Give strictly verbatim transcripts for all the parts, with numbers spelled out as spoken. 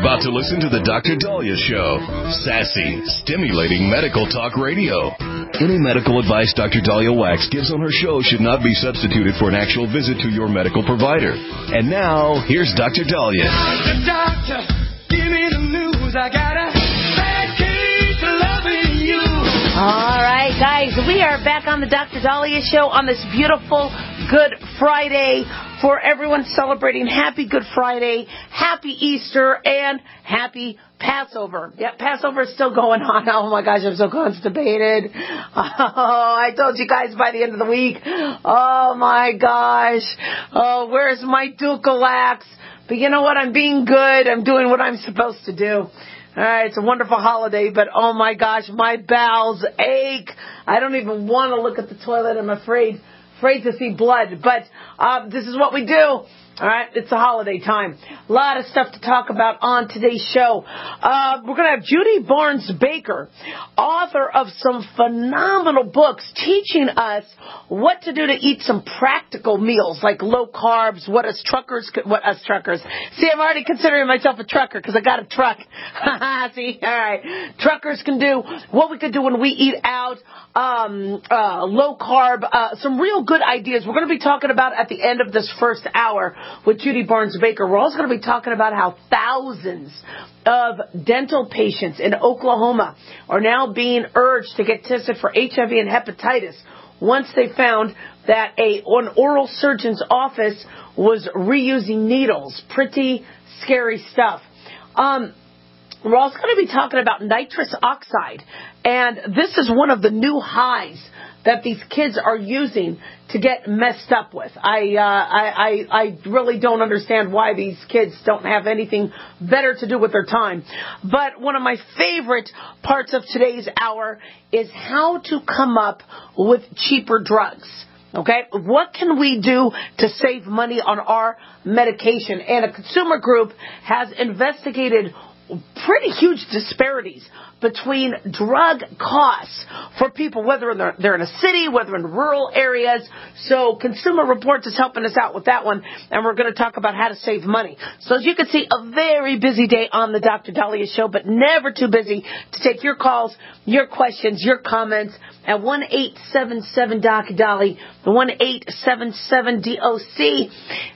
about to listen to the Doctor Dahlia Show. Sassy, stimulating medical talk radio. Any medical advice Doctor Dahlia Wax gives on her show should not be substituted for an actual visit to your medical provider. And now, here's Doctor Dahlia. Doctor, doctor, give me the news. I got a bad case of loving you. All right, guys, we are back on the Doctor Dahlia Show on this beautiful Good Friday for everyone celebrating Happy Good Friday, Happy Easter, and Happy Passover. Yeah, Passover is still going on. Oh, my gosh, I'm so constipated. Oh, I told you guys by the end of the week. Oh, my gosh. Oh, where's my Dulcolax? But you know what? I'm being good. I'm doing what I'm supposed to do. All right, it's a wonderful holiday, but oh, my gosh, my bowels ache. I don't even want to look at the toilet. I'm afraid. Afraid to see blood, but uh, this is what we do. All right, it's a holiday time. A lot of stuff to talk about on today's show. Uh, we're going to have Judy Barnes-Baker, author of some phenomenal books, teaching us what to do to eat some practical meals, like low carbs, what us truckers, what us truckers. See, I'm already considering myself a trucker because I got a truck. See, all right. Truckers can do what we could do when we eat out, um, uh, low carb, uh, some real good ideas. We're going to be talking about at the end of this first hour with Judy Barnes-Baker. We're also going to be talking about how thousands of dental patients in Oklahoma are now being urged to get tested for H I V and hepatitis once they found that a an oral surgeon's office was reusing needles. Pretty scary stuff. Um, we're also going to be talking about nitrous oxide, and this is one of the new highs that these kids are using to get messed up with. I, uh, I, I, I really don't understand why these kids don't have anything better to do with their time. But one of my favorite parts of today's hour is how to come up with cheaper drugs. Okay, what can we do to save money on our medication? And a consumer group has investigated pretty huge disparities between drug costs for people, whether they're, they're in a city, whether in rural areas. So Consumer Reports is helping us out with that one, and we're going to talk about how to save money. So as you can see, a very busy day on the Doctor Dahlia Show, but never too busy to take your calls, your questions, your comments at one eight seven seven D O C D A L I, the one eight seven seven D O C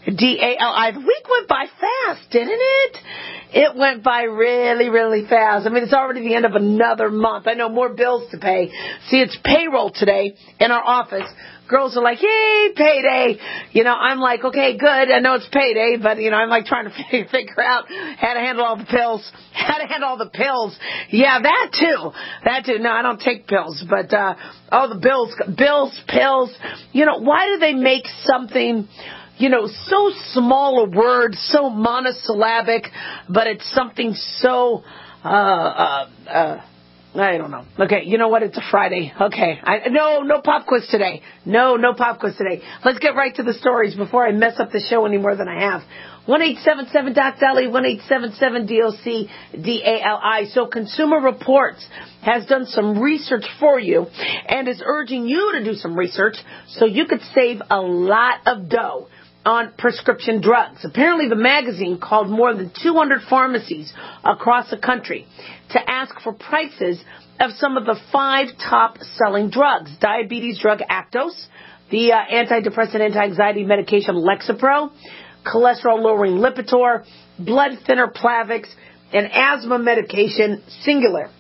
D A L I. The week went by fast, didn't it? It went by really, really fast. I mean, it's already the end of another month. I know more bills to pay. See, it's payroll today in our office. Girls are like, yay, payday. You know, I'm like, okay, good. I know it's payday, but, you know, I'm like trying to figure out how to handle all the pills. How to handle all the pills. Yeah, that too. That too. No, I don't take pills, but uh, all the bills, bills, pills. You know, why do they make something, you know, so small a word, so monosyllabic, but it's something so, uh, uh, uh, I don't know. Okay, you know what? It's a Friday. Okay. I, no, no pop quiz today. No, no pop quiz today. Let's get right to the stories before I mess up the show any more than I have. one eight seven seven D O C D A L I, one eight seven seven D O C D A L I. So Consumer Reports has done some research for you and is urging you to do some research so you could save a lot of dough on prescription drugs. Apparently, the magazine called more than two hundred pharmacies across the country to ask for prices of some of the five top-selling drugs. Diabetes drug Actos, the uh, antidepressant anti-anxiety medication Lexapro, cholesterol-lowering Lipitor, blood thinner Plavix, and asthma medication Singular.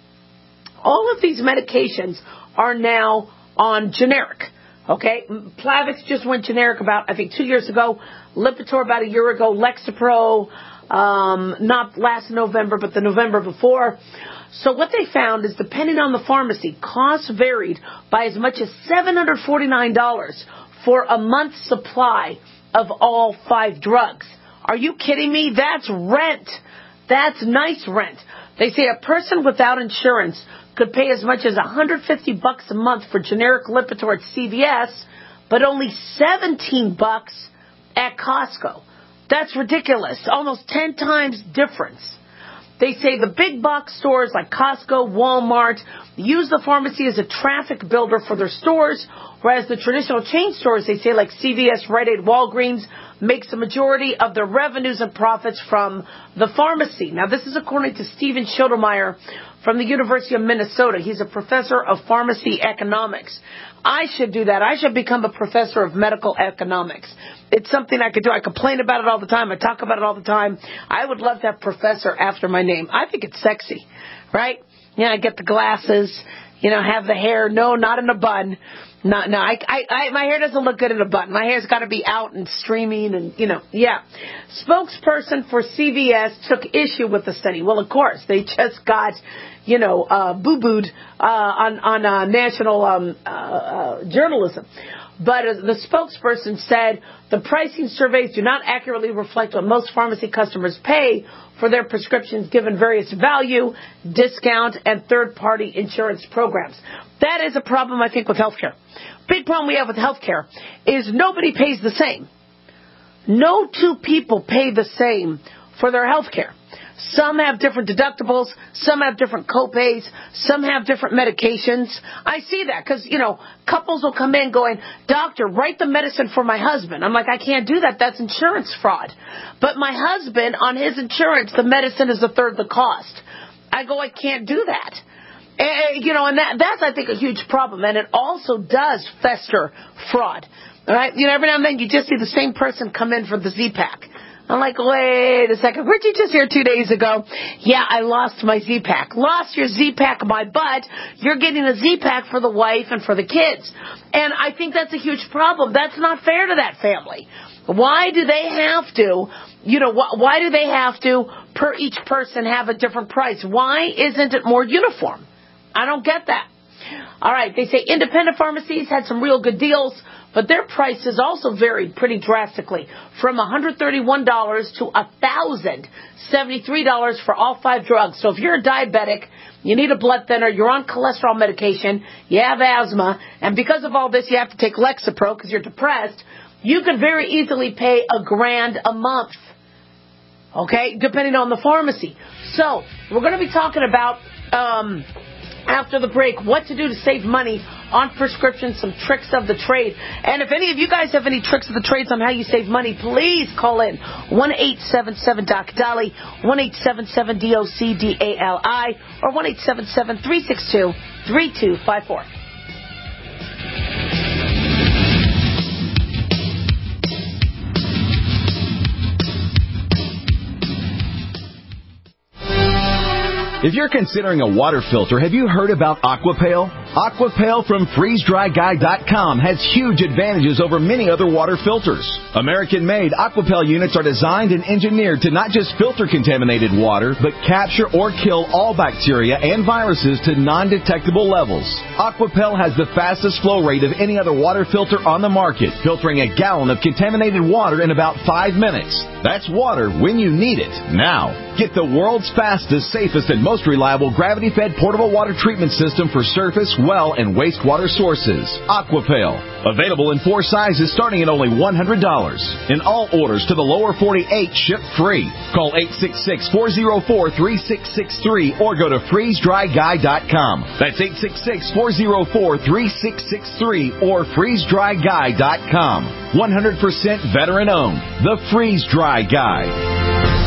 All of these medications are now on generic. Okay, Plavix just went generic about, I think, two years ago. Lipitor about a year ago. Lexapro, um, not last November, but the November before. So what they found is, depending on the pharmacy, costs varied by as much as seven hundred forty-nine dollars for a month's supply of all five drugs. Are you kidding me? That's rent. That's nice rent. They say a person without insurance could pay as much as one hundred fifty bucks a month for generic Lipitor at C V S, but only seventeen bucks at Costco. That's ridiculous. Almost ten times difference. They say the big box stores like Costco, Walmart use the pharmacy as a traffic builder for their stores, whereas the traditional chain stores, they say, like C V S, Rite Aid, Walgreens, makes the majority of their revenues and profits from the pharmacy. Now, this is according to Stephen Schoedemeyer from the University of Minnesota. He's a professor of pharmacy economics. I should do that. I should become a professor of medical economics. It's something I could do. I complain about it all the time. I talk about it all the time. I would love to have professor after my name. I think it's sexy, right? Yeah, I get the glasses, you know, have the hair. No, not in a bun. No, no, I, I, I, my hair doesn't look good in a bun. My hair's got to be out and streaming and, you know, yeah. Spokesperson for C V S took issue with the study. Well, of course, they just got, you know, uh, boo-booed uh, on, on uh, national um, uh, uh, journalism. But uh, the spokesperson said the pricing surveys do not accurately reflect what most pharmacy customers pay for their prescriptions given various value, discount, and third-party insurance programs. That is a problem, I think, with healthcare. Big problem we have with healthcare is nobody pays the same. No two people pay the same for their healthcare. Some have different deductibles. Some have different copays. Some have different medications. I see that because, you know, couples will come in going, doctor, write the medicine for my husband. I'm like, I can't do that. That's insurance fraud. But my husband, on his insurance, the medicine is a third the cost. I go, I can't do that. And, you know, and that, that's, I think, a huge problem. And it also does fester fraud. All right? You know, every now and then you just see the same person come in for the Z-Pack. I'm like, wait a second. Weren't you just here two days ago? Yeah, I lost my Z-Pack. Lost your Z-Pack, my butt. You're getting a Z-Pack for the wife and for the kids. And I think that's a huge problem. That's not fair to that family. Why do they have to, you know, wh- why do they have to, per each person, have a different price? Why isn't it more uniform? I don't get that. All right, they say independent pharmacies had some real good deals, but their prices also varied pretty drastically, from one hundred thirty-one dollars to one thousand seventy-three dollars for all five drugs. So if you're a diabetic, you need a blood thinner, you're on cholesterol medication, you have asthma, and because of all this you have to take Lexapro because you're depressed, you could very easily pay a grand a month, okay, depending on the pharmacy. So we're going to be talking about... Um, after the break, what to do to save money on prescriptions, some tricks of the trade. And if any of you guys have any tricks of the trades on how you save money, please call in one eight seven seven D O C D A L I, one eight seven seven D O C D A L I, or one eight seven seven, three six two, three two five four. If you're considering a water filter, have you heard about Aquapale? Aquapale from freeze dry guy dot com has huge advantages over many other water filters. American-made Aquapale units are designed and engineered to not just filter contaminated water, but capture or kill all bacteria and viruses to non-detectable levels. Aquapale has the fastest flow rate of any other water filter on the market, filtering a gallon of contaminated water in about five minutes. That's water when you need it, now. Get the world's fastest, safest, and most reliable gravity-fed portable water treatment system for surface, well, and wastewater sources. Aquapale. Available in four sizes starting at only one hundred dollars. And all orders to the lower forty-eight ship free. Call eight six six, four zero four, three six six three or go to freeze dry guy dot com. That's eight six six, four zero four, three six six three or freeze dry guy dot com. one hundred percent veteran-owned. The Freeze Dry Guy.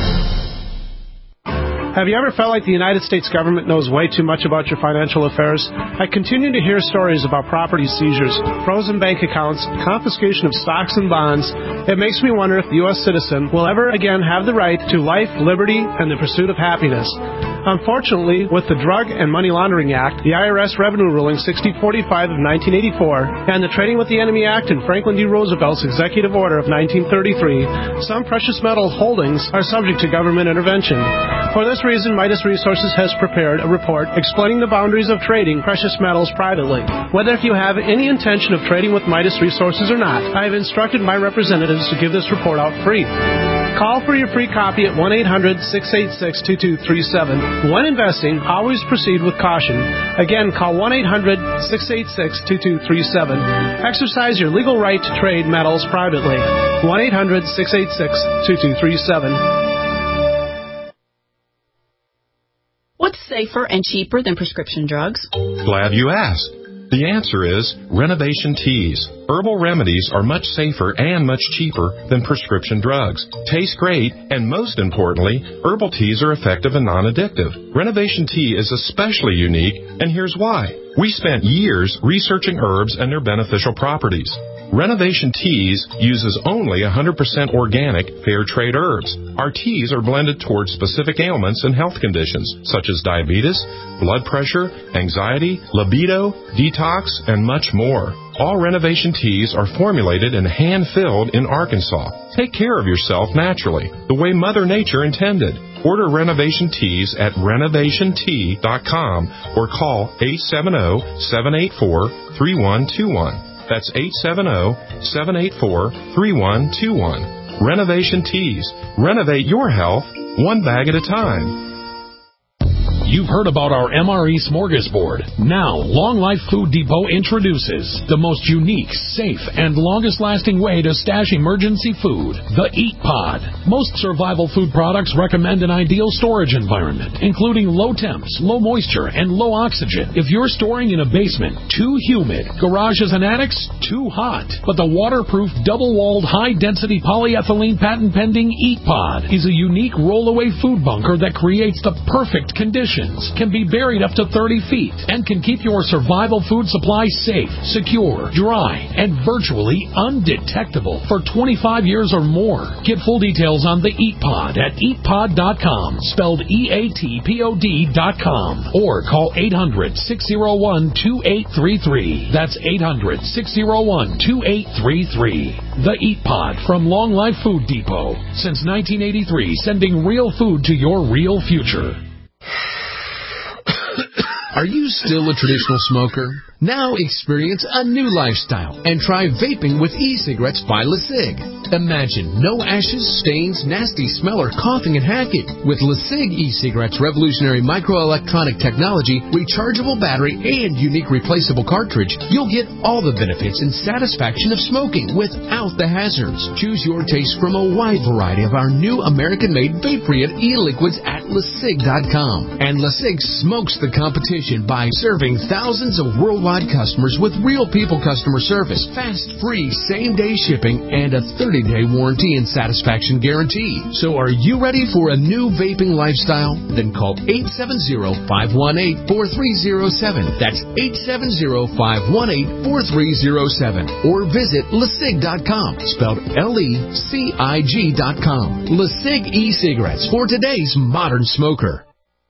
Have you ever felt like the United States government knows way too much about your financial affairs? I continue to hear stories about property seizures, frozen bank accounts, confiscation of stocks and bonds. It makes me wonder if the U S citizen will ever again have the right to life, liberty, and the pursuit of happiness. Unfortunately, with the Drug and Money Laundering Act, the I R S Revenue Ruling sixty forty-five of nineteen eighty-four, and the Trading with the Enemy Act and Franklin D. Roosevelt's Executive Order of nineteen thirty-three, some precious metal holdings are subject to government intervention. For this reason, Midas Resources has prepared a report explaining the boundaries of trading precious metals privately. Whether if you have any intention of trading with Midas Resources or not, I have instructed my representatives to give this report out free. Call for your free copy at one eight hundred, six eight six, two two three seven. When investing, always proceed with caution. Again, call one eight hundred, six eight six, two two three seven. Exercise your legal right to trade metals privately. one eight hundred, six eight six, two two three seven. What's safer and cheaper than prescription drugs? Glad you asked. The answer is Renovation Teas. Herbal remedies are much safer and much cheaper than prescription drugs. Taste great, and most importantly, herbal teas are effective and non-addictive. Renovation Tea is especially unique, and here's why. We spent years researching herbs and their beneficial properties. Renovation Teas uses only one hundred percent organic, fair trade herbs. Our teas are blended towards specific ailments and health conditions, such as diabetes, blood pressure, anxiety, libido, detox, and much more. All Renovation Teas are formulated and hand-filled in Arkansas. Take care of yourself naturally, the way Mother Nature intended. Order Renovation Teas at renovation tea dot com or call eight seven zero, seven eight four, three one two one. That's eight seven zero, seven eight four, three one two one. Renovation Teas. Renovate your health one bag at a time. You've heard about our M R E Smorgasbord. Now, Long Life Food Depot introduces the most unique, safe, and longest-lasting way to stash emergency food, the Eat Pod. Most survival food products recommend an ideal storage environment, including low temps, low moisture, and low oxygen. If you're storing in a basement, too humid, garages and attics, too hot. But the waterproof, double-walled, high-density polyethylene patent-pending Eat Pod is a unique roll-away food bunker that creates the perfect conditions, can be buried up to thirty feet, and can keep your survival food supply safe, secure, dry, and virtually undetectable for twenty-five years or more. Get full details on the Eat Pod at eat pod dot com, spelled E A T P O D dot com, or call eight hundred, six oh one, two eight three three. That's eight hundred, six oh one, two eight three three. The Eat Pod from Long Life Food Depot. Since nineteen eighty-three, sending real food to your real future. Are you still a traditional smoker? Now experience a new lifestyle and try vaping with e-cigarettes by LeSig. Imagine no ashes, stains, nasty smell, or coughing and hacking. With LeSig e-cigarettes' revolutionary microelectronic technology, rechargeable battery, and unique replaceable cartridge, you'll get all the benefits and satisfaction of smoking without the hazards. Choose your taste from a wide variety of our new American-made vape-free e-liquids at LeSig dot com. And LeSig smokes the competition by serving thousands of worldwide customers with real people customer service, fast, free, same-day shipping, and a thirty-day warranty and satisfaction guarantee. So are you ready for a new vaping lifestyle? Then call eight seven zero, five one eight, four three zero seven. That's eight seven zero, five one eight, four three zero seven. Or visit LeSig dot com, spelled L E C I G dot com. LeSig e-cigarettes for today's modern smoker.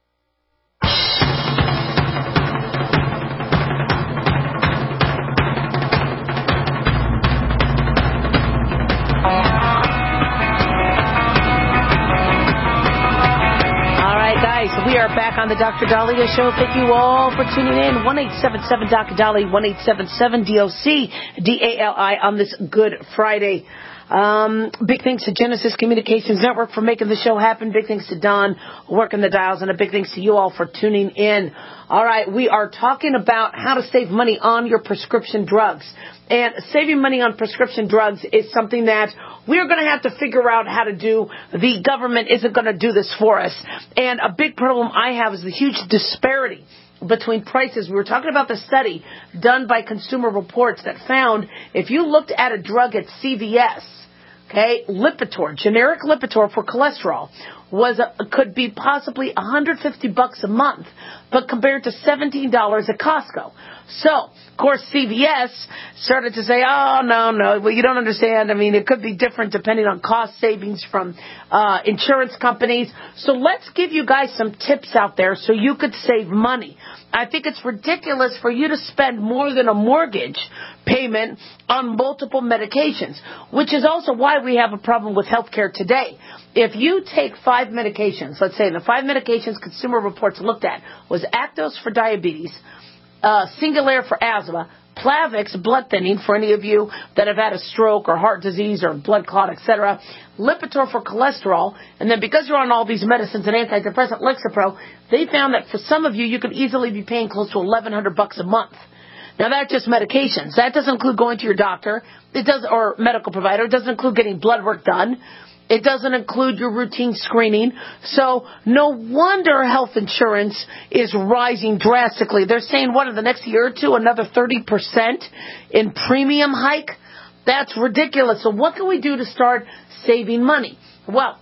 We are back on the Doctor Daliah Show. Thank you all for tuning in. one eight seven seven D O C Dali, one eight seven seven D O C D A L I on this Good Friday. Um, big thanks to Genesis Communications Network for making the show happen. Big thanks to Don working the dials, and a big thanks to you all for tuning in. All right, we are talking about how to save money on your prescription drugs. And saving money on prescription drugs is something that we're going to have to figure out how to do. The government isn't going to do this for us. And a big problem I have is the huge disparity between prices. We were talking about the study done by Consumer Reports that found if you looked at a drug at C V S, okay, Lipitor, generic Lipitor for cholesterol, was a, could be possibly one hundred fifty bucks a month, but compared to seventeen dollars at Costco. So, of course, C V S started to say, oh, no, no, well, you don't understand. I mean, it could be different depending on cost savings from uh, insurance companies. So let's give you guys some tips out there so you could save money. I think it's ridiculous for you to spend more than a mortgage payment on multiple medications, which is also why we have a problem with healthcare today. If you take five medications, let's say the five medications Consumer Reports looked at was Actos for diabetes, uh, Singulair for asthma, Plavix, blood thinning for any of you that have had a stroke or heart disease or blood clot, et cetera, Lipitor for cholesterol, and then because you're on all these medicines and antidepressant Lexapro, they found that for some of you, you could easily be paying close to eleven hundred bucks a month. Now, that's just medications. That doesn't include going to your doctor, it does, or medical provider. It doesn't include getting blood work done. It doesn't include your routine screening. So no wonder health insurance is rising drastically. They're saying, what, in the next year or two, another thirty percent in premium hike? That's ridiculous. So what can we do to start saving money? Well,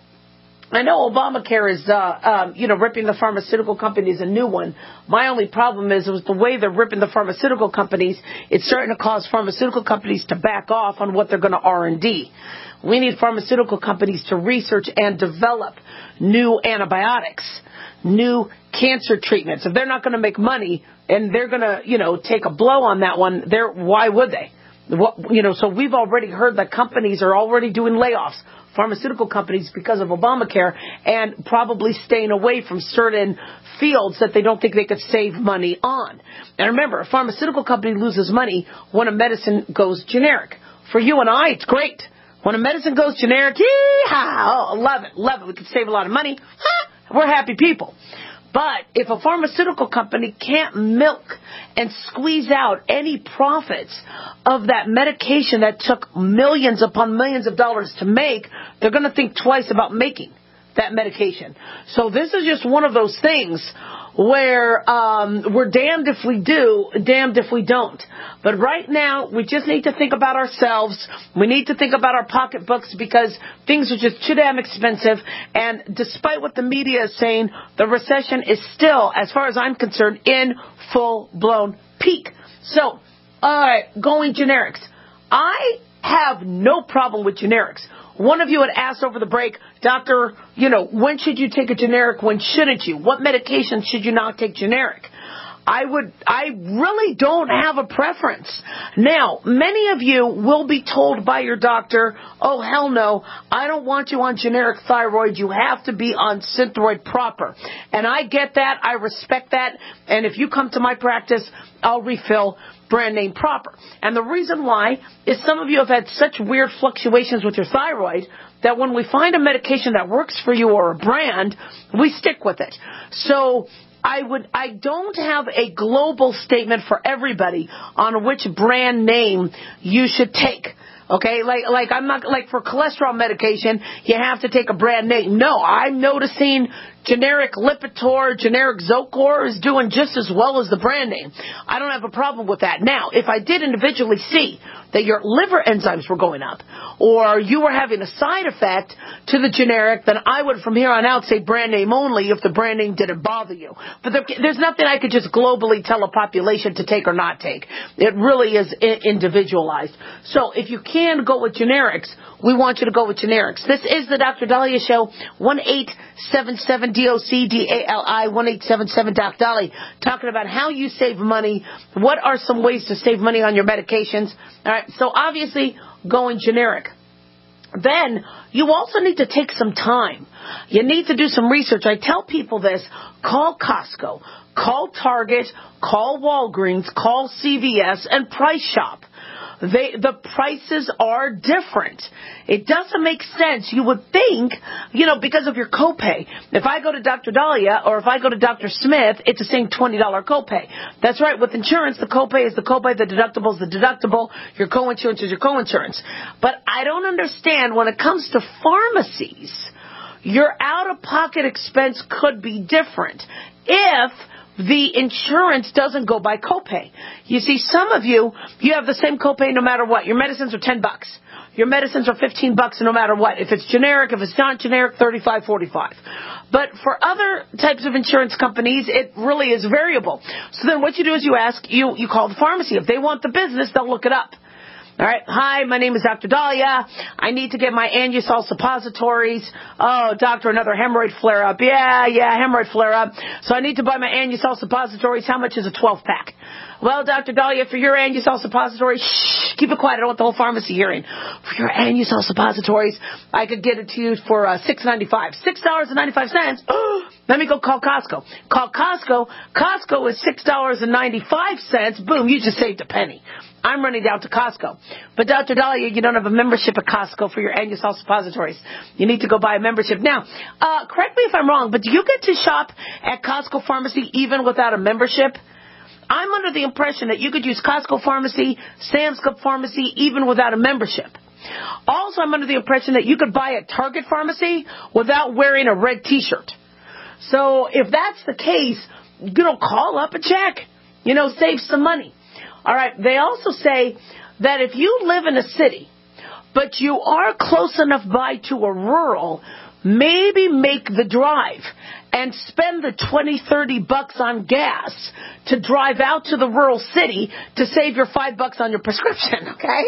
I know Obamacare is, uh, um, you know, ripping the pharmaceutical companies a new one. My only problem is, is the way they're ripping the pharmaceutical companies, it's starting to cause pharmaceutical companies to back off on what they're going to R and D. We need pharmaceutical companies to research and develop new antibiotics, new cancer treatments. If they're not going to make money and they're going to, you know, take a blow on that one, they're, why would they? What, you know, so we've already heard that companies are already doing layoffs, pharmaceutical companies, because of Obamacare, and probably staying away from certain fields that they don't think they could save money on. And remember, a pharmaceutical company loses money when a medicine goes generic. For you and I, it's great. When a medicine goes generic, yee-haw, oh, love it, love it. We can save a lot of money. We're happy people. But if a pharmaceutical company can't milk and squeeze out any profits of that medication that took millions upon millions of dollars to make, they're going to think twice about making that medication. So this is just one of those things where um, we're damned if we do, damned if we don't. But right now, we just need to think about ourselves. We need to think about our pocketbooks, because things are just too damn expensive. And despite what the media is saying, the recession is still, as far as I'm concerned, in full-blown peak. So, all right, going generics. I have no problem with generics. One of you had asked over the break, Doctor, you know, when should you take a generic? When shouldn't you? What medication should you not take generic? I would, I really don't have a preference. Now, many of you will be told by your doctor, oh, hell no, I don't want you on generic thyroid. You have to be on Synthroid proper. And I get that. I respect that. And if you come to my practice, I'll refill brand name proper. And the reason why is some of you have had such weird fluctuations with your thyroid that when we find a medication that works for you or a brand, we stick with it. So I would, I don't have a global statement for everybody on which brand name you should take. Okay, like, like I'm not, like for cholesterol medication, you have to take a brand name. No, I'm noticing generic Lipitor, generic Zocor is doing just as well as the brand name. I don't have a problem with that. Now, if I did individually see that your liver enzymes were going up, or you were having a side effect to the generic, then I would from here on out say brand name only if the brand name didn't bother you. But there, there's nothing I could just globally tell a population to take or not take. It really is I- individualized. So if you can go with generics, we want you to go with generics. This is the Doctor Daliah Show, one eight seven seven D O C D A L I, one eight seven seven Doc Dolly, talking about how you save money. What are some ways to save money on your medications? All right, so obviously going generic. Then you also need to take some time. You need to do some research. I tell people this: call Costco, call Target, call Walgreens, call C V S, and Price Shop. They, the prices are different. It doesn't make sense. You would think, you know, because of your copay. If I go to Doctor Daliah or if I go to Doctor Smith, it's the same twenty dollars copay. That's right. With insurance, the copay is the copay, the deductible is the deductible, your coinsurance is your coinsurance. But I don't understand when it comes to pharmacies, your out-of-pocket expense could be different if the insurance doesn't go by copay. You see, some of you, you have the same copay no matter what. Your medicines are ten bucks. Your medicines are fifteen bucks no matter what. If it's generic, if it's not generic, thirty-five, forty-five. But for other types of insurance companies, it really is variable. So then what you do is you ask, you, you call the pharmacy. If they want the business, they'll look it up. All right. Hi, my name is Doctor Daliah. I need to get my Anusol suppositories. Oh, doctor, another hemorrhoid flare-up. Yeah, yeah, hemorrhoid flare-up. So I need to buy my Anusol suppositories. How much is a twelve-pack? Well, Doctor Daliah, for your Anusol suppositories, shh, keep it quiet. I don't want the whole pharmacy hearing. For your Anusol suppositories, I could get it to you for uh, six dollars and ninety-five cents. six dollars and ninety-five cents? Let me go call Costco. Call Costco. Costco is six dollars and ninety-five cents. Boom, you just saved a penny. I'm running down to Costco. But Doctor Daliah, you don't have a membership at Costco for your Anusol suppositories. You need to go buy a membership. Now, uh, correct me if I'm wrong, but do you get to shop at Costco Pharmacy even without a membership? I'm under the impression that you could use Costco Pharmacy, Sam's Club Pharmacy, even without a membership. Also, I'm under the impression that you could buy at Target Pharmacy without wearing a red T-shirt. So if that's the case, you know, call up and check. You know, save some money. All right. They also say that if you live in a city, but you are close enough by to a rural, maybe make the drive and spend the twenty, thirty bucks on gas to drive out to the rural city to save your five bucks on your prescription,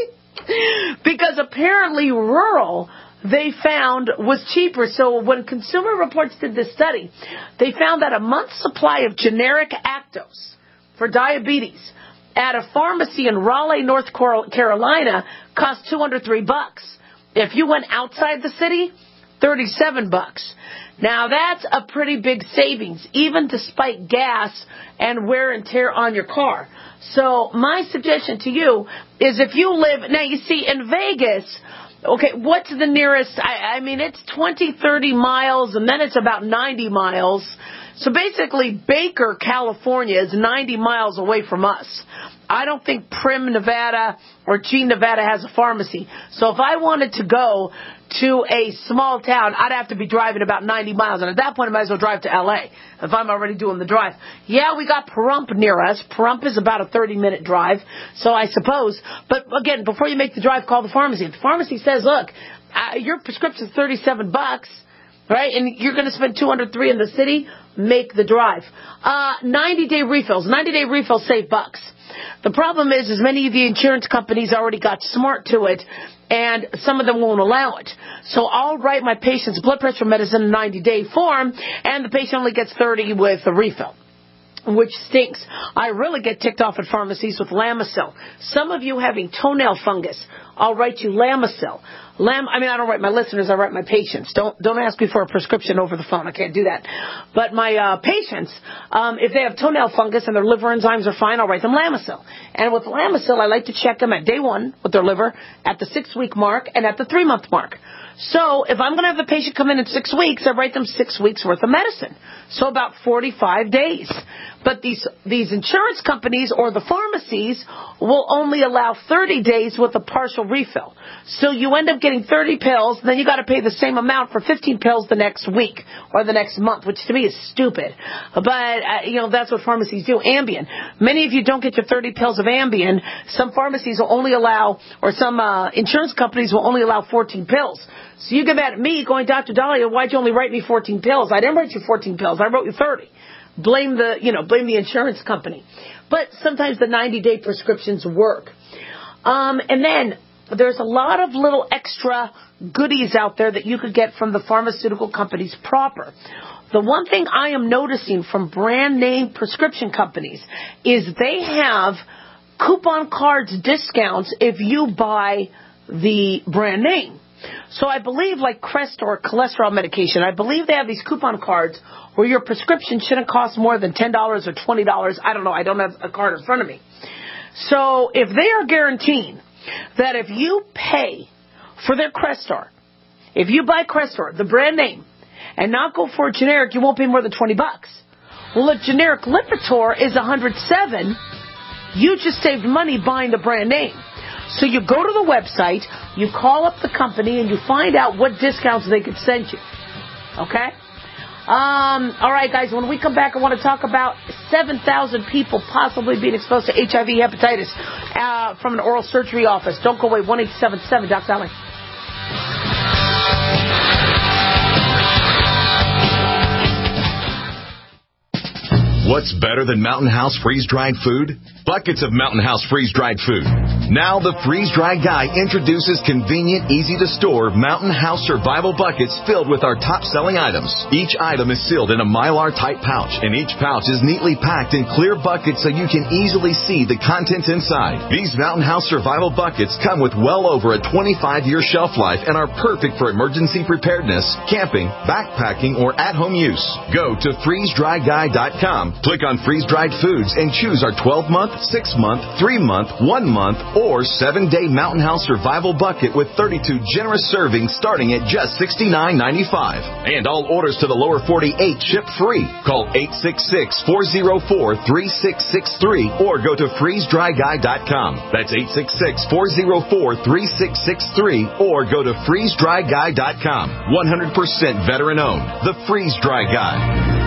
okay? Because apparently rural, they found, was cheaper. So when Consumer Reports did this study, they found that a month's supply of generic Actos for diabetes at a pharmacy in Raleigh, North Carolina, cost two hundred three bucks. If you went outside the city, thirty-seven bucks. Now that's a pretty big savings, even despite gas and wear and tear on your car. So my suggestion to you is if you live, now you see in Vegas, okay, what's the nearest? I, I mean, it's twenty, thirty miles, and then it's about ninety miles. So basically, Baker, California is ninety miles away from us. I don't think Prim, Nevada, or G, Nevada has a pharmacy. So if I wanted to go to a small town, I'd have to be driving about ninety miles. And at that point, I might as well drive to L A if I'm already doing the drive. Yeah, we got Pahrump near us. Pahrump is about a thirty-minute drive, so I suppose. But again, before you make the drive, call the pharmacy. If the pharmacy says, look, uh, your prescription is thirty-seven bucks, right, and you're going to spend two hundred three in the city, make the drive. Uh, ninety-day refills. ninety-day refills save bucks. The problem is, is many of the insurance companies already got smart to it, and some of them won't allow it. So I'll write my patient's blood pressure medicine in a ninety-day form, and the patient only gets thirty with a refill, which stinks. I really get ticked off at pharmacies with Lamisil. Some of you having toenail fungus, I'll write you Lamisil. Lam, I mean, I don't write my listeners, I write my patients. Don't don't ask me for a prescription over the phone. I can't do that. But my uh, patients, um, if they have toenail fungus and their liver enzymes are fine, I'll write them Lamisil. And with Lamisil, I like to check them at day one with their liver, at the six-week mark, and at the three-month mark. So if I'm going to have the patient come in in six weeks, I write them six weeks worth of medicine. So about forty-five days. But these these insurance companies or the pharmacies will only allow thirty days with a partial refill. So you end up getting thirty pills, then you got to pay the same amount for fifteen pills the next week or the next month, which to me is stupid. But, uh, you know, that's what pharmacies do. Ambien. Many of you don't get your thirty pills of Ambien. Some pharmacies will only allow, or some uh, insurance companies will only allow fourteen pills. So you get mad at me going, Doctor Dahlia, why'd you only write me fourteen pills? I didn't write you fourteen pills. I wrote you thirty. Blame the, you know, blame the insurance company. But sometimes the ninety-day prescriptions work. Um, and then there's a lot of little extra goodies out there that you could get from the pharmaceutical companies proper. The one thing I am noticing from brand name prescription companies is they have coupon cards discounts if you buy the brand name. So I believe like Crestor cholesterol medication, I believe they have these coupon cards where your prescription shouldn't cost more than ten dollars or twenty dollars. I don't know. I don't have a card in front of me. So if they are guaranteeing that if you pay for their Crestor, if you buy Crestor, the brand name, and not go for a generic, you won't pay more than twenty bucks. Well, if generic Lipitor is one hundred seven, you just saved money buying the brand name. So you go to the website, you call up the company, and you find out what discounts they could send you. Okay? Um, all right, guys, when we come back, I want to talk about seven thousand people possibly being exposed to H I V hepatitis uh, from an oral surgery office. Don't go away, one eight seven seven, Doc Dahlia. What's better than Mountain House freeze-dried food? Buckets of Mountain House freeze-dried food. Now the freeze-dried guy introduces convenient, easy-to-store Mountain House survival buckets filled with our top-selling items. Each item is sealed in a Mylar-type pouch, and each pouch is neatly packed in clear buckets so you can easily see the contents inside. These Mountain House survival buckets come with well over a twenty-five year shelf life and are perfect for emergency preparedness, camping, backpacking, or at-home use. Go to freeze dry guy dot com, click on freeze-dried foods, and choose our twelve month, six month, three month, one month, or seven-day Mountain House Survival Bucket with thirty-two generous servings starting at just sixty-nine ninety-five. And all orders to the lower forty-eight ship free. Call eight six six, four oh four, three six six three or go to freeze dry guy dot com. That's eight six six, four oh four, three six six three or go to freeze dry guy dot com. one hundred percent veteran owned. The Freeze Dry Guy.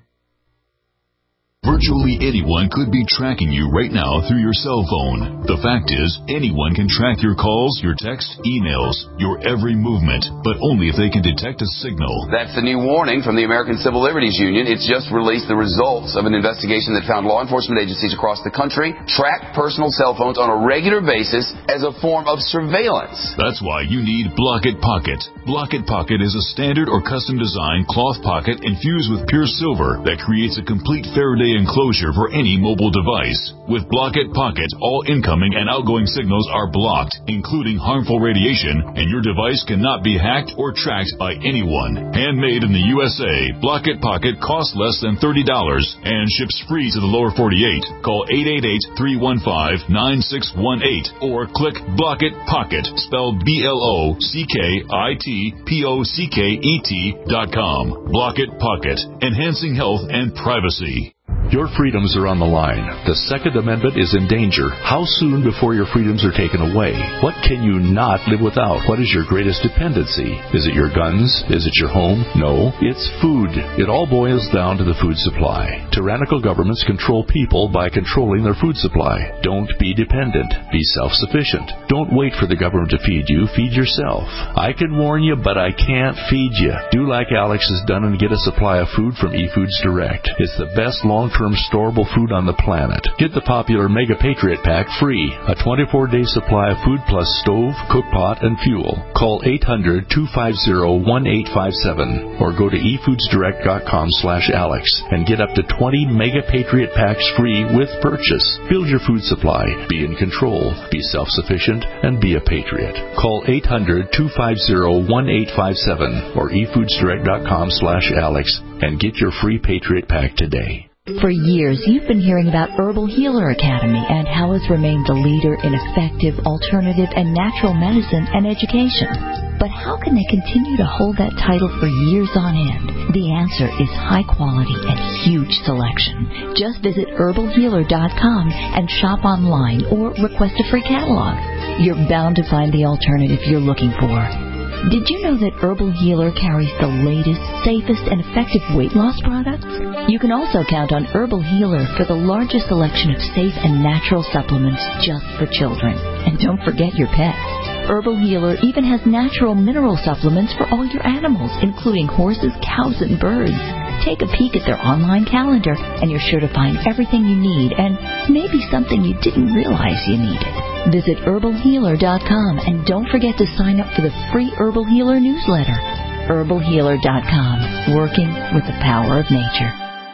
Virtually anyone could be tracking you right now through your cell phone. The fact is, anyone can track your calls, your texts, emails, your every movement, but only if they can detect a signal. That's the new warning from the American Civil Liberties Union. It's just released the results of an investigation that found law enforcement agencies across the country track personal cell phones on a regular basis as a form of surveillance. That's why you need Block-It Pocket. Block-It Pocket is a standard or custom designed cloth pocket infused with pure silver that creates a complete Faraday enclosure for any mobile device. With Block-It Pocket, all incoming and outgoing signals are blocked, including harmful radiation, and your device cannot be hacked or tracked by anyone. Handmade in the U S A, Block-It Pocket costs less than thirty dollars and ships free to the lower forty-eight. Call eight eight eight, three one five, nine six one eight or click Block-It Pocket, spelled B L O C K I T P O C K E T dot com. Block-It Pocket, enhancing health and privacy. Your freedoms are on the line. The Second Amendment is in danger. How soon before your freedoms are taken away? What can you not live without? What is your greatest dependency? Is it your guns? Is it your home? No, it's food. It all boils down to the food supply. Tyrannical governments control people by controlling their food supply. Don't be dependent. Be self-sufficient. Don't wait for the government to feed you. Feed yourself. I can warn you, but I can't feed you. Do like Alex has done and get a supply of food from eFoods Direct. It's the best long-term storable food on the planet. Get the popular Mega Patriot Pack free. A twenty-four day supply of food plus stove, cook pot, and fuel. Call eight hundred, two five zero, one eight five seven or go to e foods direct dot com slash Alex and get up to twenty Mega Patriot Packs free with purchase. Build your food supply. Be in control. Be self-sufficient and be a patriot. Call eight hundred, two five zero, one eight five seven or e foods direct dot com slash Alex and get your free Patriot Pack today. For years, you've been hearing about Herbal Healer Academy and how it's remained the leader in effective, alternative, and natural medicine and education. But how can they continue to hold that title for years on end? The answer is high quality and huge selection. Just visit herbal healer dot com and shop online or request a free catalog. You're bound to find the alternative you're looking for. Did you know that Herbal Healer carries the latest, safest, and effective weight loss products? You can also count on Herbal Healer for the largest selection of safe and natural supplements just for children. And don't forget your pets. Herbal Healer even has natural mineral supplements for all your animals, including horses, cows, and birds. Take a peek at their online calendar, and you're sure to find everything you need and maybe something you didn't realize you needed. Visit herbal healer dot com and don't forget to sign up for the free Herbal Healer newsletter. herbal healer dot com, working with the power of nature.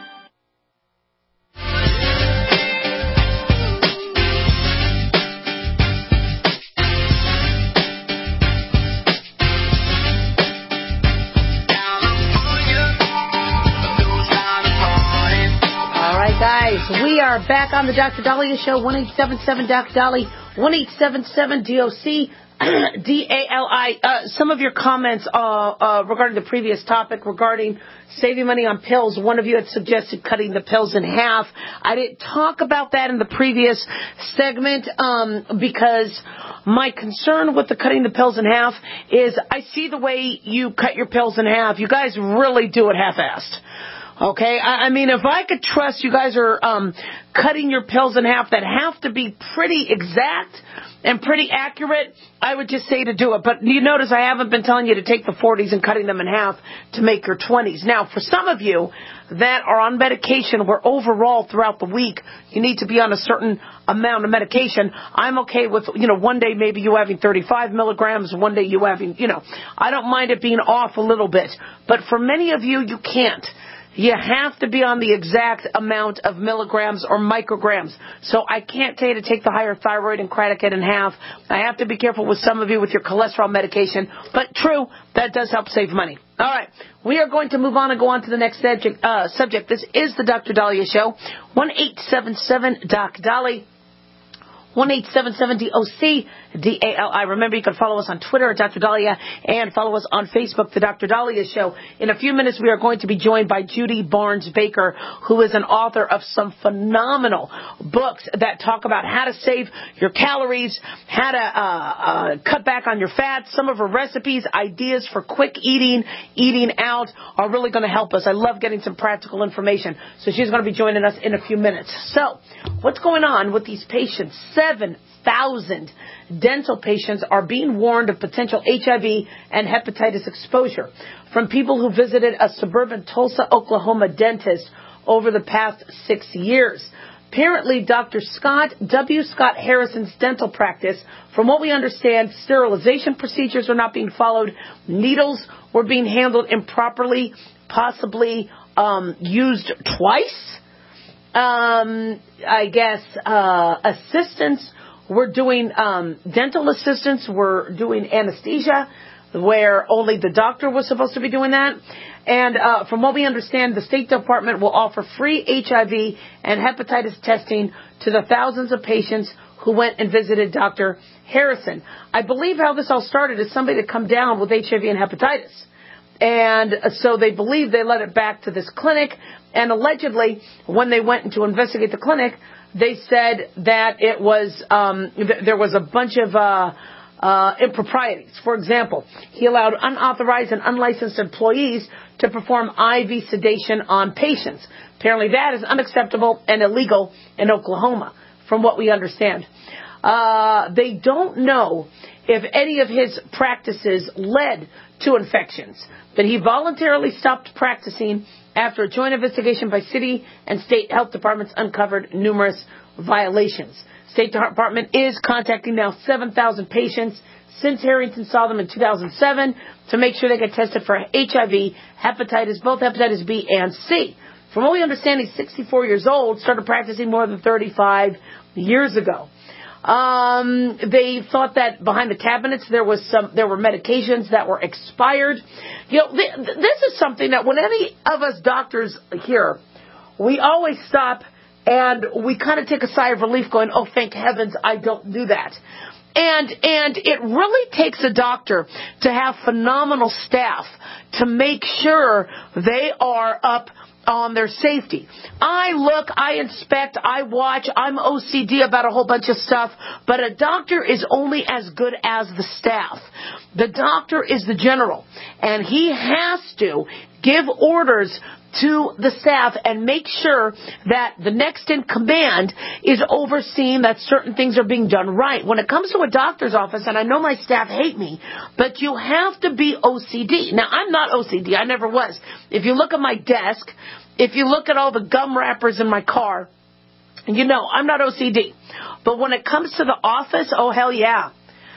We are back on the Doctor Dahlia Show, one eight seven seven Doctor Dolly, one eight seven seven D O C D A L I. Uh, some of your comments uh, uh, regarding the previous topic regarding saving money on pills. One of you had suggested cutting the pills in half. I didn't talk about that in the previous segment um, because my concern with the cutting the pills in half is I see the way you cut your pills in half. You guys really do it half-assed. Okay, I, I mean, if I could trust you guys are um, cutting your pills in half that have to be pretty exact and pretty accurate, I would just say to do it. But you notice I haven't been telling you to take the forties and cutting them in half to make your twenties. Now, for some of you that are on medication where overall throughout the week you need to be on a certain amount of medication, I'm okay with, you know, one day maybe you having thirty-five milligrams, one day you having, you know, I don't mind it being off a little bit. But for many of you, you can't. You have to be on the exact amount of milligrams or micrograms. So I can't tell you to take the higher thyroid and Cradicate in half. I have to be careful with some of you with your cholesterol medication. But true, that does help save money. All right, we are going to move on and go on to the next subject. Uh, subject. This is the Doctor Dahlia Show, one eight seven seven Doc Dolly. one eight seven seven D O C D A L I. Remember, you can follow us on Twitter at Doctor Daliah and follow us on Facebook, The Doctor Daliah Show. In a few minutes, we are going to be joined by Judy Barnes-Baker, who is an author of some phenomenal books that talk about how to save your calories, how to uh, uh, cut back on your fats. Some of her recipes, ideas for quick eating, eating out are really going to help us. I love getting some practical information. So she's going to be joining us in a few minutes. So what's going on with these patients? seven thousand dental patients are being warned of potential H I V and hepatitis exposure from people who visited a suburban Tulsa, Oklahoma dentist over the past six years. Apparently, Doctor Scott W. Scott Harrison's dental practice, from what we understand, sterilization procedures are not being followed. Needles were being handled improperly, possibly um, used twice. Um, I guess uh, assistants were doing, um, dental assistants were doing anesthesia, where only the doctor was supposed to be doing that. And uh, from what we understand, the State Department will offer free H I V and hepatitis testing to the thousands of patients who went and visited Doctor Harrison. I believe how this all started is somebody had come down with H I V and hepatitis. And so they believe they led it back to this clinic. And allegedly, when they went to investigate the clinic, they said that it was um, th- there was a bunch of uh, uh, improprieties. For example, he allowed unauthorized and unlicensed employees to perform I V sedation on patients. Apparently, that is unacceptable and illegal in Oklahoma, from what we understand. Uh, they don't know if any of his practices led to infections, but he voluntarily stopped practicing after a joint investigation by city and state health departments uncovered numerous violations. State Department is contacting now seven thousand patients since Harrington saw them in two thousand seven to make sure they get tested for H I V, hepatitis, both hepatitis B and C. From what we understand, he's sixty-four years old, started practicing more than thirty-five years ago. Um, they thought that behind the cabinets there was some, there were medications that were expired. You know, th- this is something that when any of us doctors hear, we always stop and we kind of take a sigh of relief going, oh, thank heavens I don't do that. And, and it really takes a doctor to have phenomenal staff to make sure they are up on their safety. I look, I inspect, I watch, I'm O C D about a whole bunch of stuff, but a doctor is only as good as the staff. The doctor is the general, and he has to give orders to the staff and make sure that the next in command is overseeing that certain things are being done right. When it comes to a doctor's office, and I know my staff hate me, but you have to be O C D. Now, I'm not O C D. I never was. If you look at my desk, if you look at all the gum wrappers in my car, you know, I'm not O C D. But when it comes to the office, oh, hell yeah.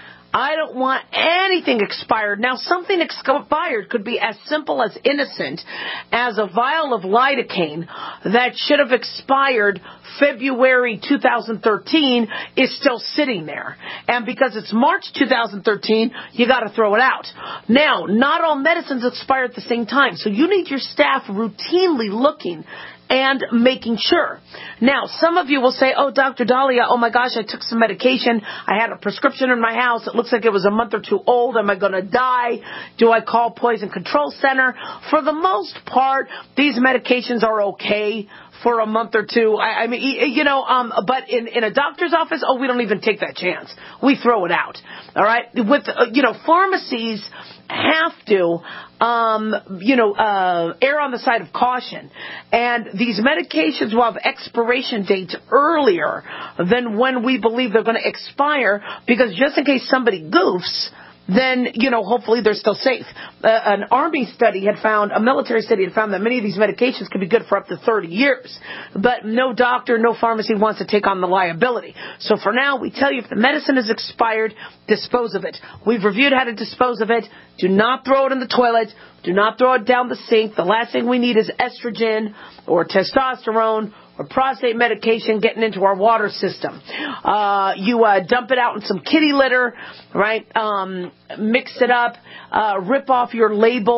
I don't want anything expired. Now, something expired could be as simple as innocent as a vial of lidocaine that should have expired February two thousand thirteen is still sitting there. And because it's March two thousand thirteen, you got to throw it out. Now, not all medicines expire at the same time, so you need your staff routinely looking and making sure. Now, some of you will say, oh, Doctor Daliah, oh my gosh, I took some medication. I had a prescription in my house. It looks like it was a month or two old. Am I going to die? Do I call Poison Control Center? For the most part, these medications are okay for a month or two. I, I mean, you know, um, but in, in a doctor's office, oh, we don't even take that chance. We throw it out. All right? With, uh, you know, pharmacies have to, um, you know, uh, err on the side of caution. And these medications will have expiration dates earlier than when we believe they're going to expire, because just in case somebody goofs, then, you know, hopefully they're still safe. Uh, an Army study had found, a military study had found that many of these medications could be good for up to thirty years. But no doctor, no pharmacy wants to take on the liability. So for now, we tell you if the medicine is expired, dispose of it. We've reviewed how to dispose of it. Do not throw it in the toilet. Do not throw it down the sink. The last thing we need is estrogen or testosterone or prostate medication getting into our water system. Uh, you uh, dump it out in some kitty litter, right? Um, mix it up. Uh, rip off your label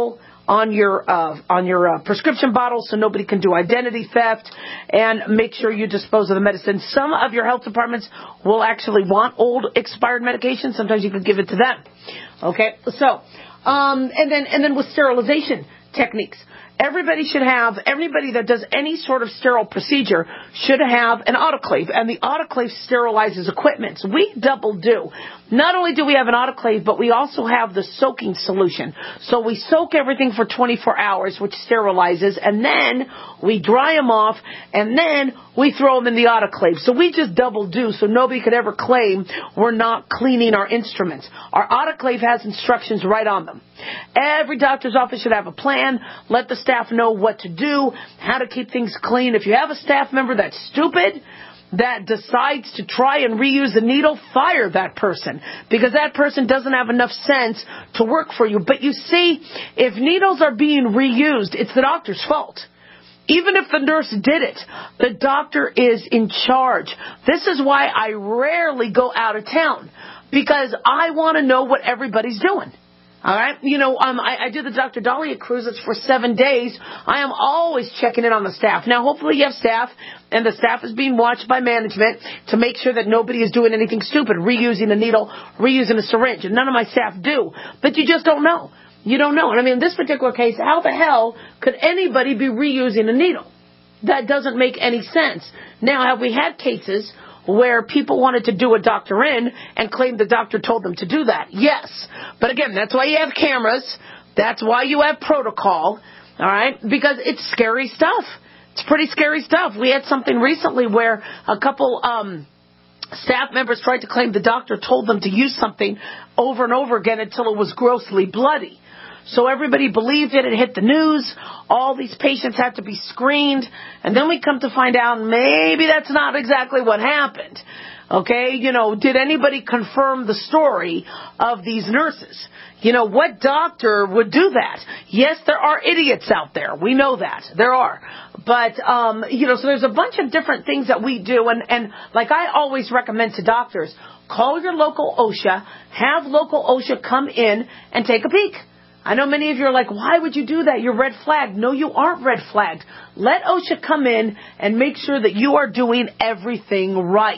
on your uh, on your uh, prescription bottles so nobody can do identity theft, and make sure you dispose of the medicine. Some of your health departments will actually want old expired medication. Sometimes you can give it to them. Okay, so um, and then and then with sterilization techniques. Everybody should have, everybody that does any sort of sterile procedure should have an autoclave, and the autoclave sterilizes equipment. So we double do. Not only do we have an autoclave, but we also have the soaking solution. So we soak everything for twenty-four hours, which sterilizes, and then we dry them off, and then we throw them in the autoclave. So we just double do, so nobody could ever claim we're not cleaning our instruments. Our autoclave has instructions right on them. Every doctor's office should have a plan. Let the staff know what to do, how to keep things clean. If you have a staff member that's stupid, that decides to try and reuse a needle, fire that person, because that person doesn't have enough sense to work for you. But you see, if needles are being reused, it's the doctor's fault. Even if the nurse did it, the doctor is in charge. This is why I rarely go out of town, because I want to know what everybody's doing. All right, you know, um, I, I do the Doctor Dahlia cruises for seven days. I am always checking in on the staff. Now, hopefully you have staff, and the staff is being watched by management to make sure that nobody is doing anything stupid, reusing a needle, reusing a syringe. And none of my staff do. But you just don't know. You don't know. And I mean, in this particular case, how the hell could anybody be reusing a needle? That doesn't make any sense. Now, have we had cases where people wanted to do a doctor in and claimed the doctor told them to do that? Yes. But again, that's why you have cameras. That's why you have protocol. All right? Because it's scary stuff. It's pretty scary stuff. We had something recently where a couple um, staff members tried to claim the doctor told them to use something over and over again until it was grossly bloody. So everybody believed it. It hit the news. All these patients had to be screened. And then we come to find out maybe that's not exactly what happened. Okay, you know, did anybody confirm the story of these nurses? You know, what doctor would do that? Yes, there are idiots out there. We know that. There are. But, um, you know, so there's a bunch of different things that we do. And, and like I always recommend to doctors, call your local OSHA, have local OSHA come in and take a peek. I know many of you are like, why would you do that? You're red flagged. No, you aren't red flagged. Let OSHA come in and make sure that you are doing everything right.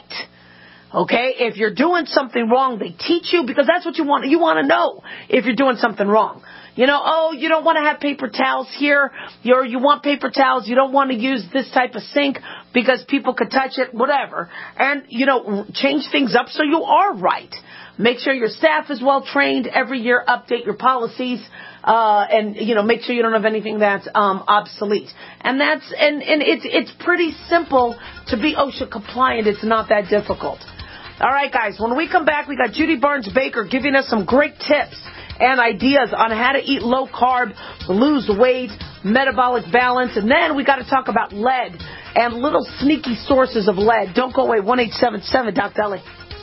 Okay? If you're doing something wrong, they teach you, because that's what you want. You want to know if you're doing something wrong. You know, oh, you don't want to have paper towels here. You're, you want paper towels. You don't want to use this type of sink because people could touch it, whatever. And, you know, change things up so you are right. Make sure your staff is well trained. Every year, update your policies, uh, and you know, make sure you don't have anything that's um, obsolete. And that's and and it's it's pretty simple to be OSHA compliant. It's not that difficult. All right, guys. When we come back, we got Judy Barnes Baker giving us some great tips and ideas on how to eat low carb, lose weight, metabolic balance, and then we got to talk about lead and little sneaky sources of lead. Don't go away. one eight seven seven Doc Deli.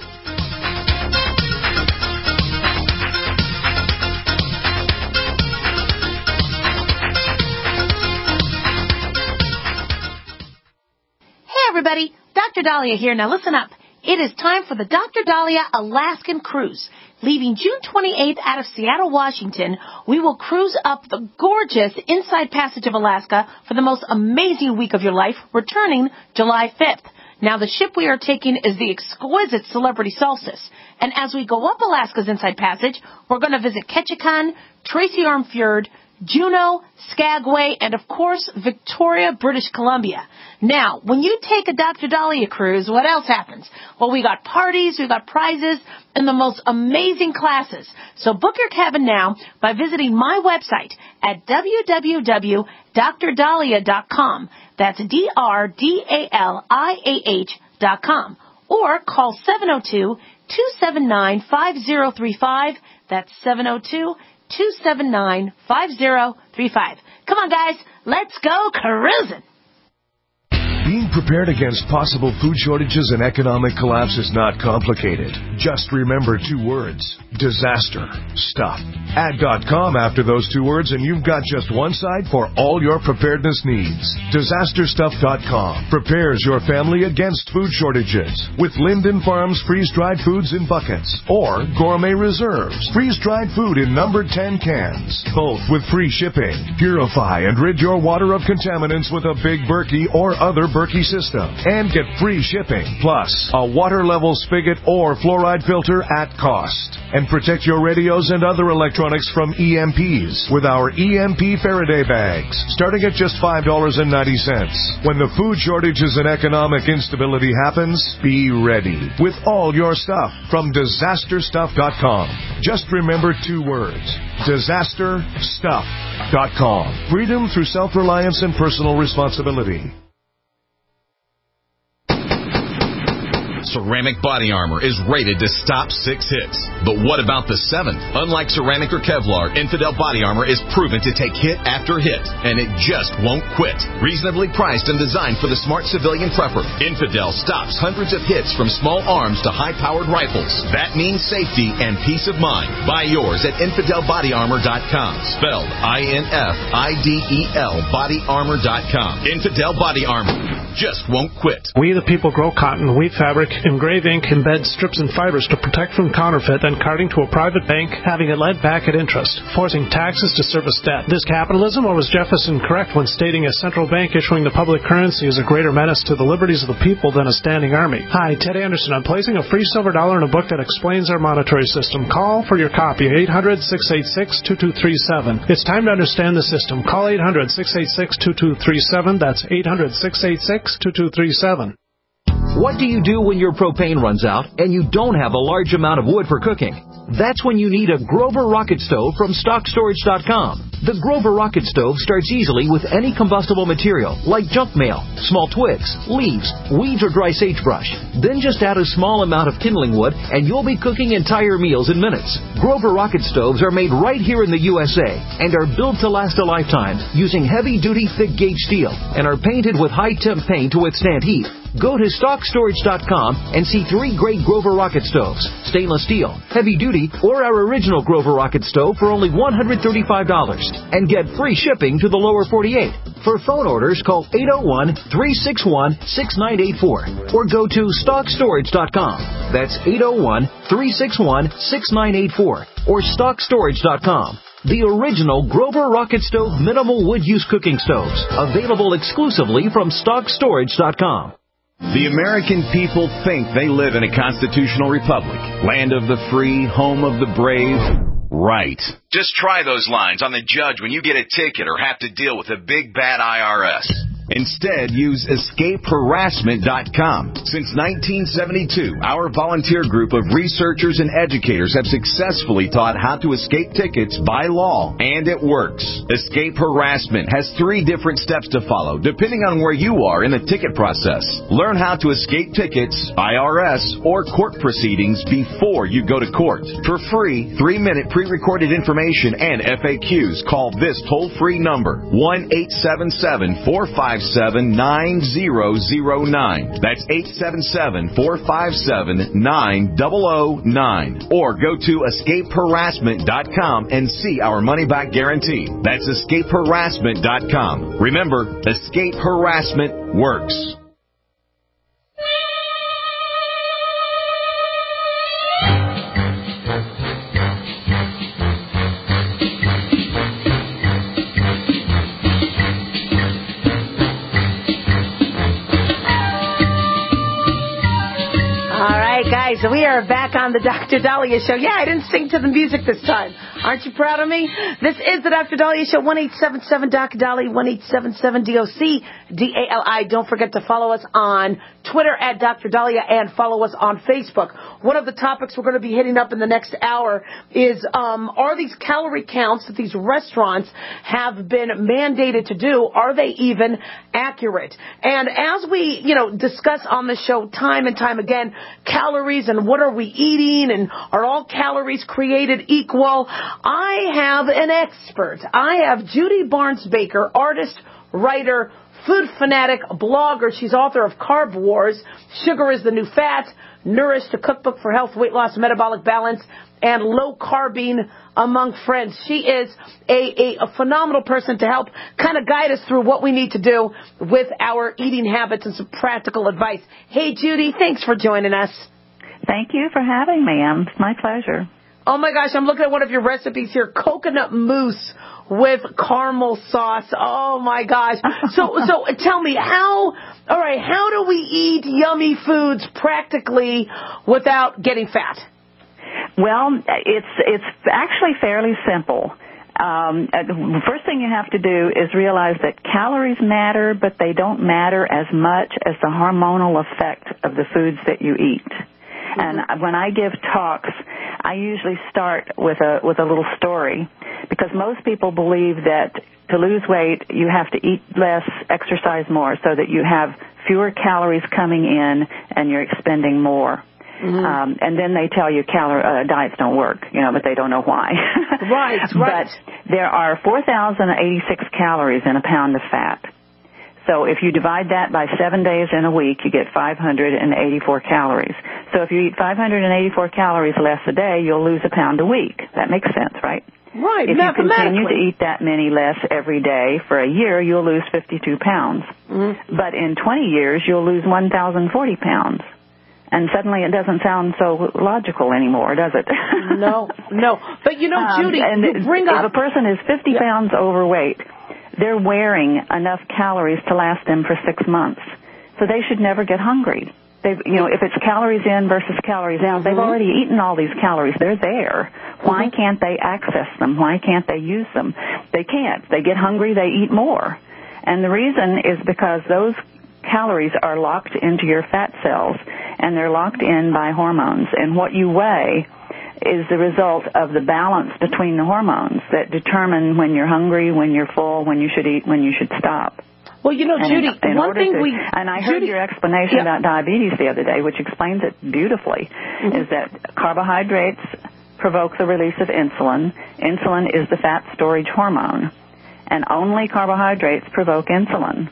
Everybody, Doctor Dahlia here. Now listen up. It is time for the Doctor Dahlia Alaskan Cruise. Leaving June twenty-eighth out of Seattle, Washington, we will cruise up the gorgeous Inside Passage of Alaska for the most amazing week of your life, returning July fifth. Now, the ship we are taking is the exquisite Celebrity Solstice. And as we go up Alaska's Inside Passage, we're going to visit Ketchikan, Tracy Arm Fjord, Juneau, Skagway, and of course, Victoria, British Columbia. Now, when you take a Doctor Dahlia cruise, what else happens? Well, we got parties, we got prizes, and the most amazing classes. So book your cabin now by visiting my website at w w w dot dr dahlia dot com. That's D R D A L I A H dot com. Or call seven oh two, two seven nine, five oh three five. That's seven oh two, two seven nine, five oh three five. Come on, guys. Let's go cruising. Being prepared against possible food shortages and economic collapse is not complicated. Just remember two words: disaster stuff. Add .com after those two words and you've got just one site for all your preparedness needs. disaster stuff dot com prepares your family against food shortages with Linden Farms freeze-dried foods in buckets or Gourmet Reserves freeze-dried food in number ten cans, both with free shipping. Purify and rid your water of contaminants with a Big Berkey or other Berkey system and get free shipping, plus a water level spigot or fluoride filter at cost. And protect your radios and other electronics from E M Ps with our E M P Faraday bags, starting at just five dollars and ninety cents. When the food shortages and economic instability happens, be ready with all your stuff from disaster stuff dot com. Just remember two words: disaster stuff dot com. Freedom through self-reliance and personal responsibility. Ceramic Body Armor is rated to stop six hits. But what about the seventh? Unlike ceramic or Kevlar, Infidel Body Armor is proven to take hit after hit, and it just won't quit. Reasonably priced and designed for the smart civilian prepper, Infidel stops hundreds of hits from small arms to high-powered rifles. That means safety and peace of mind. Buy yours at infidel body armor dot com, spelled I N F I D E L body armor dot com. Infidel Body Armor just won't quit. We the people grow cotton, weave fabric, engrave ink, embed strips and fibers to protect from counterfeit and carting to a private bank, having it lent back at interest, forcing taxes to service debt. This capitalism, or was Jefferson correct when stating a central bank issuing the public currency is a greater menace to the liberties of the people than a standing army? Hi, Ted Anderson. I'm placing a free silver dollar in a book that explains our monetary system. Call for your copy, eight hundred, six eight six, two two three seven. It's time to understand the system. Call eight hundred, six eight six, two two three seven. That's eight hundred, six eight six, two two three seven. What do you do when your propane runs out and you don't have a large amount of wood for cooking? That's when you need a Grover Rocket Stove from stock storage dot com. The Grover Rocket Stove starts easily with any combustible material like junk mail, small twigs, leaves, weeds, or dry sagebrush. Then just add a small amount of kindling wood and you'll be cooking entire meals in minutes. Grover Rocket Stoves are made right here in the U S A and are built to last a lifetime using heavy-duty thick-gauge steel and are painted with high-temp paint to withstand heat. Go to stock storage dot com and see three great Grover Rocket Stoves, stainless steel, heavy-duty, or our original Grover Rocket Stove for only one hundred thirty-five dollars. And get free shipping to the lower forty-eight. For phone orders, call eight oh one, three six one, six nine eight four or go to stock storage dot com. That's eight oh one, three six one, six nine eight four or stock storage dot com. The original Grover Rocket Stove minimal wood use cooking stoves, available exclusively from stock storage dot com. The American people think they live in a constitutional republic, land of the free, home of the brave. Right. Just try those lines on the judge when you get a ticket or have to deal with a big bad I R S. Instead, use escape harassment dot com. Since nineteen seventy-two, our volunteer group of researchers and educators have successfully taught how to escape tickets by law, and it works. Escape Harassment has three different steps to follow, depending on where you are in the ticket process. Learn how to escape tickets, I R S, or court proceedings before you go to court. For free, three-minute pre-recorded information and F A Qs, call this toll-free number, one eight seven seven, four five seven, nine zero zero nine. That's eight seven seven, four five seven, nine zero zero nine. Or go to escape harassment dot com and see our money-back guarantee. That's escape harassment dot com. Remember, Escape Harassment works. Guys, we are back on the Doctor Dahlia Show. Yeah, I didn't sing to the music this time. Aren't you proud of me? This is the Doctor Dahlia Show, one eight seven seven D O C Dahlia, one eight seven seven D O C D A L I. Don't forget to follow us on Twitter at Doctor Dahlia and follow us on Facebook. One of the topics we're going to be hitting up in the next hour is, um, are these calorie counts that these restaurants have been mandated to do, are they even accurate? And as we, you know, discuss on the show time and time again, calories and what are we eating and are all calories created equal? I have an expert. I have Judy Barnes Baker, artist, writer, food fanatic, blogger. She's author of Carb Wars, Sugar is the New Fat, Nourished, a cookbook for health, weight loss, metabolic balance, and low carbing among friends. She is a, a, a phenomenal person to help kind of guide us through what we need to do with our eating habits and some practical advice. Hey, Judy, thanks for joining us. Thank you for having me. Um, it's my pleasure. Oh, my gosh, I'm looking at one of your recipes here, coconut mousse with caramel sauce. Oh, my gosh. So so tell me, how, all right, how do we eat yummy foods practically without getting fat? Well, it's it's actually fairly simple. Um, the first thing you have to do is realize that calories matter, but they don't matter as much as the hormonal effect of the foods that you eat. And when I give talks, I usually start with a with a little story, because most people believe that to lose weight you have to eat less, exercise more, so that you have fewer calories coming in and you're expending more. Mm-hmm. Um, and then they tell you calorie uh, diets don't work, you know, but they don't know why. Right, right. But there are four thousand eighty-six calories in a pound of fat. So if you divide that by seven days in a week, you get five hundred eighty-four calories. So if you eat five hundred eighty-four calories less a day, you'll lose a pound a week. That makes sense, right? Right, if you continue to eat that many less every day for a year, you'll lose fifty-two pounds. Mm-hmm. But in twenty years, you'll lose one thousand forty pounds. And suddenly it doesn't sound so logical anymore, does it? No, no. But, you know, Judy, um, and you bring if up... a person is fifty yeah. pounds overweight, they're wearing enough calories to last them for six months. So they should never get hungry. They've, you know, if it's calories in versus calories out, mm-hmm. they've already eaten all these calories. They're there. Why mm-hmm. can't they access them? Why can't they use them? They can't. They get hungry, they eat more. And the reason is because those calories are locked into your fat cells, and they're locked in by hormones. And what you weigh is the result of the balance between the hormones that determine when you're hungry, when you're full, when you should eat, when you should stop. Well, you know, and Judy, in, in one thing to, we... And I Judy, heard your explanation yeah. about diabetes the other day, which explains it beautifully, mm-hmm. is that carbohydrates provoke the release of insulin. Insulin is the fat storage hormone, and only carbohydrates provoke insulin.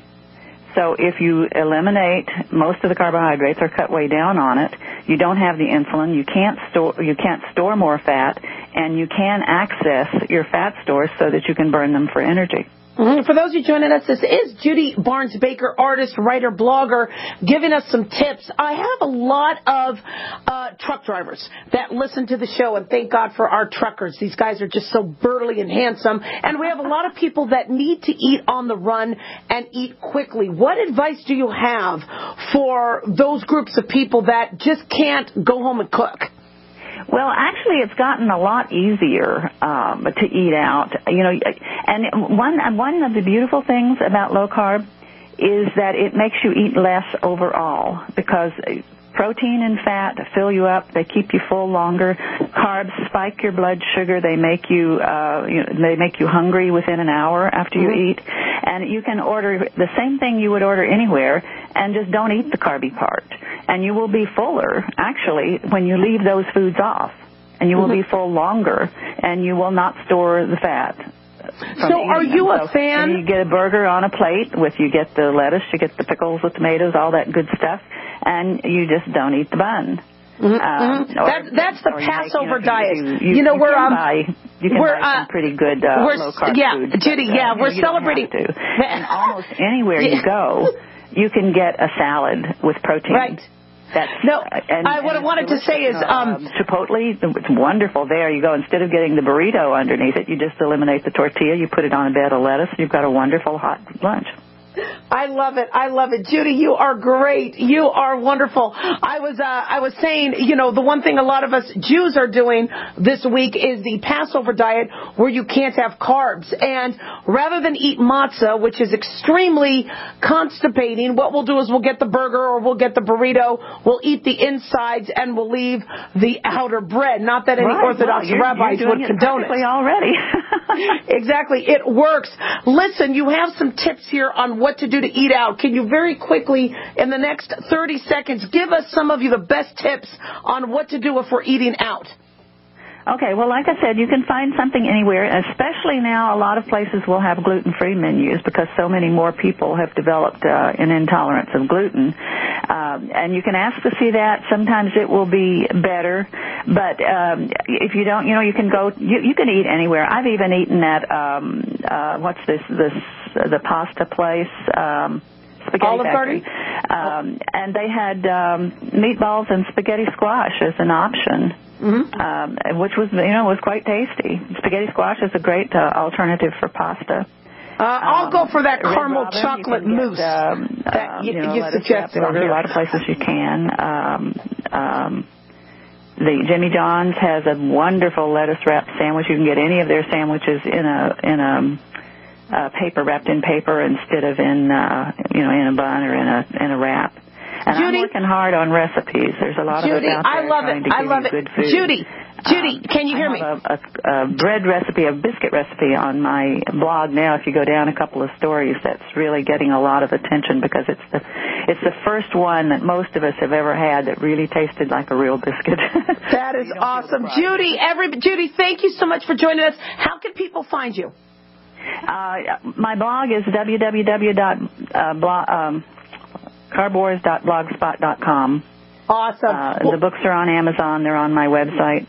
So if you eliminate most of the carbohydrates or cut way down on it, you don't have the insulin, you can't store you can't store more fat, and you can access your fat stores so that you can burn them for energy. Mm-hmm. For those of you joining us, this is Judy Barnes-Baker, artist, writer, blogger, giving us some tips. I have a lot of uh, truck drivers that listen to the show, and thank God for our truckers. These guys are just so burly and handsome. And we have a lot of people that need to eat on the run and eat quickly. What advice do you have for those groups of people that just can't go home and cook? Well, actually, it's gotten a lot easier um, to eat out. You know, and one one of the beautiful things about low carb is that it makes you eat less overall, because protein and fat fill you up. They keep you full longer. Carbs spike your blood sugar. They make you, uh, you know, they make you hungry within an hour after you mm-hmm. eat. And you can order the same thing you would order anywhere, and just don't eat the carby part. And you will be fuller, actually, when you leave those foods off. And you will mm-hmm. be full longer, and you will not store the fat. So are you them. a so fan? You get a burger on a plate with, you get the lettuce, you get the pickles, the tomatoes, all that good stuff, and you just don't eat the bun. Mm-hmm. Um, or, that, that's the Passover make, you know, diet. You, you, you know, you we're can um, buy, you can we're, buy some uh, pretty good uh, we're, low carb yeah, food. Judy, but, uh, yeah, we're you celebrating. Don't have to. And almost anywhere you go, you can get a salad with protein. Right. That's, no, uh, and, I, what and I wanted to say is... Um, Chipotle, it's wonderful. There you go. Instead of getting the burrito underneath it, you just eliminate the tortilla, you put it on a bed of lettuce, and you've got a wonderful hot lunch. I love it. I love it. Judy, you are great. You are wonderful. I was uh, I was saying, you know, the one thing a lot of us Jews are doing this week is the Passover diet, where you can't have carbs. And rather than eat matzah, which is extremely constipating, what we'll do is we'll get the burger or we'll get the burrito, we'll eat the insides, and we'll leave the outer bread. Not that any right, Orthodox well, you're, rabbis you're doing would condone it. it. already. Exactly. It works. Listen, you have some tips here on what to do to eat out. Can you very quickly, in the next thirty seconds, give us some of you the best tips on what to do if we're eating out? Okay, well, like I said, you can find something anywhere, especially now a lot of places will have gluten-free menus because so many more people have developed uh, an intolerance of gluten. Um, and you can ask to see that. Sometimes it will be better. But um, if you don't, you know, you can go, you, you can eat anywhere. I've even eaten at, um, uh, what's this, this, uh, the pasta place, um, Spaghetti Olive Factory. Um, and they had um, meatballs and spaghetti squash as an option. Mm-hmm. Um, which was, you know, was quite tasty. Spaghetti squash is a great uh, alternative for pasta. Uh, I'll um, go for that Red caramel Robin, chocolate you can mousse get, um, that um, you, you, know, you lettuce suggested wrap burger. earlier. A lot of places you can. Um, um, the Jimmy John's has a wonderful lettuce wrap sandwich. You can get any of their sandwiches in a in a uh, paper, wrapped in paper instead of in uh, you know in a bun or in a in a wrap. And Judy, I'm working hard on recipes. There's a lot Judy, of us out there I love trying it. to I give love you it. good food. Judy, Judy, um, can you hear I me? have a, a, a bread recipe, a biscuit recipe on my blog now. If you go down a couple of stories, that's really getting a lot of attention because it's the it's the first one that most of us have ever had that really tasted like a real biscuit. That is awesome, Judy. Every Judy, thank you so much for joining us. How can people find you? Uh, my blog is w w w dot blog. Um, carb wars dot blogspot dot com. Awesome. Uh, well, the books are on Amazon. They're on my website.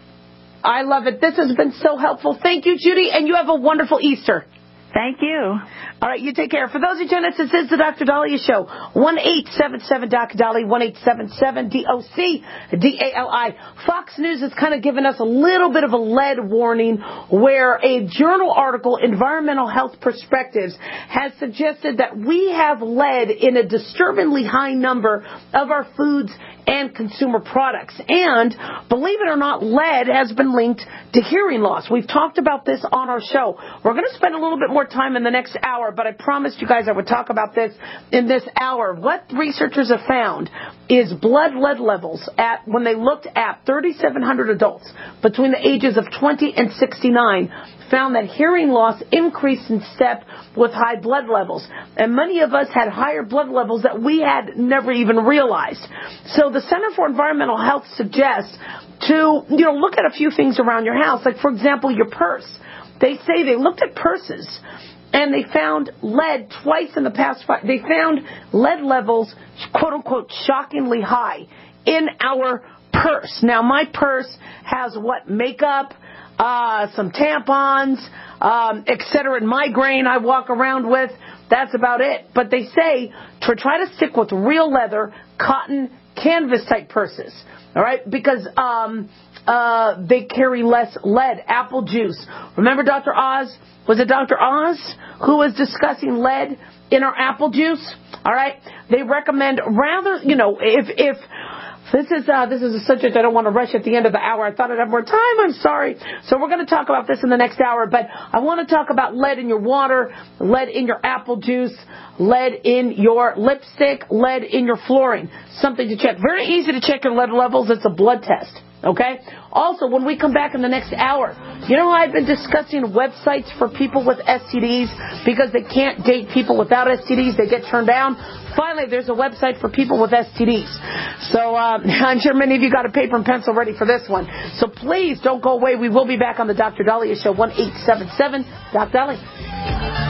I love it. This has been so helpful. Thank you, Judy, and you have a wonderful Easter. Thank you. All right, you take care. For those who join us, this is the Doctor Dahlia Show. one eight seven seven D O C Dali, one eight seven seven D O C D A L I. Fox News has kind of given us a little bit of a lead warning where a journal article, Environmental Health Perspectives, has suggested that we have lead in a disturbingly high number of our foods and consumer products. And believe it or not, lead has been linked to hearing loss. We've talked about this on our show. We're going to spend a little bit more time in the next hour, but I promised you guys I would talk about this in this hour. What researchers have found is blood lead levels at when they looked at thirty-seven hundred adults between the ages of twenty and sixty-nine found that hearing loss increased in step with high blood levels. And many of us had higher blood levels that we had never even realized. So the Center for Environmental Health suggests to, you know, look at a few things around your house. Like, for example, your purse. They say they looked at purses and they found lead twice in the past five. They found lead levels, quote unquote, shockingly high in our purse. Now, my purse has what? Makeup, uh, some tampons, um, et cetera, and migraine I walk around with. That's about it. But they say to try to stick with real leather, cotton, canvas type purses. All right, because um, uh, they carry less lead. Apple juice. Remember Doctor Oz? Was it Doctor Oz who was discussing lead in our apple juice? All right, they recommend rather, you know, if if this is uh, this is a subject I don't want to rush at the end of the hour. I thought I'd have more time. I'm sorry. So we're going to talk about this in the next hour. But I want to talk about lead in your water, lead in your apple juice, lead in your lipstick, lead in your flooring. Something to check. Very easy to check your lead levels. It's a blood test. Okay? Also, when we come back in the next hour, you know I've been discussing websites for people with S T Ds because they can't date people without S T Ds. They get turned down. Finally, there's a website for people with S T Ds. So uh, I'm sure many of you got a paper and pencil ready for this one. So please don't go away. We will be back on the Doctor Dahlia Show, one eight seven seven Doc Dahlia.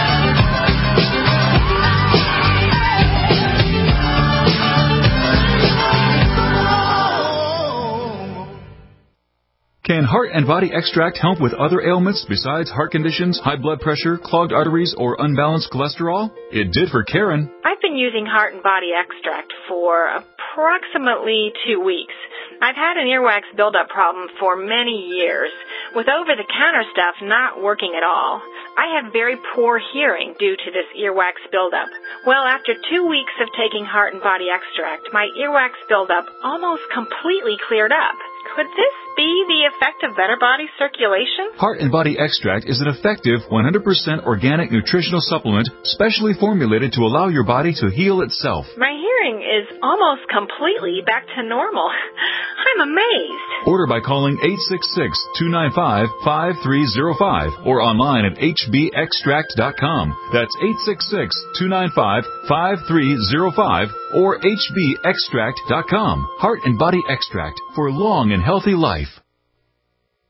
Can Heart and Body Extract help with other ailments besides heart conditions, high blood pressure, clogged arteries, or unbalanced cholesterol? It did for Karen. I've been using Heart and Body Extract for approximately two weeks. I've had an earwax buildup problem for many years, with over-the-counter stuff not working at all. I have very poor hearing due to this earwax buildup. Well, after two weeks of taking Heart and Body Extract, my earwax buildup almost completely cleared up. Could this be the effect of better body circulation? Heart and Body Extract is an effective one hundred percent organic nutritional supplement specially formulated to allow your body to heal itself. My hearing is almost completely back to normal. I'm amazed. Order by calling eight six six, two nine five, five three zero five or online at h b extract dot com. That's eight six six, two nine five, five three zero five or h b extract dot com. Heart and Body Extract for long and healthy life.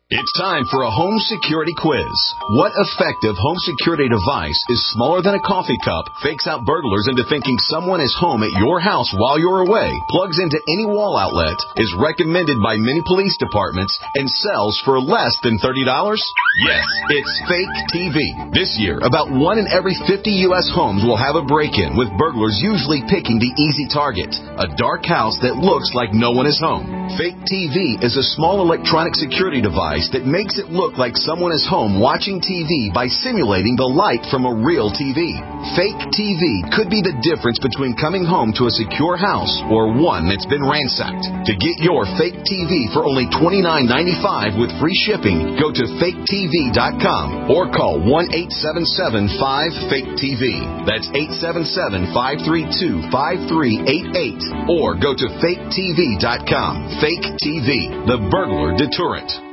It's time for a home security quiz. What effective home security device is smaller than a coffee cup, fakes out burglars into thinking someone is home at your house while you're away, plugs into any wall outlet, is recommended by many police departments, and sells for less than thirty dollars? Yes, it's Fake T V. This year, about one in every fifty U S homes will have a break-in, with burglars usually picking the easy target, a dark house that looks like no one is home. Fake T V is a small electronic security device that makes it look like someone is home watching T V by simulating the light from a real T V. Fake T V could be the difference between coming home to a secure house or one that's been ransacked. To get your Fake T V for only twenty-nine ninety-five with free shipping, go to fake T V dot com or call one eight seven seven five fake T V. That's eight seven seven, five three two, five three eight eight or go to fake T V dot com. Fake T V, the burglar deterrent.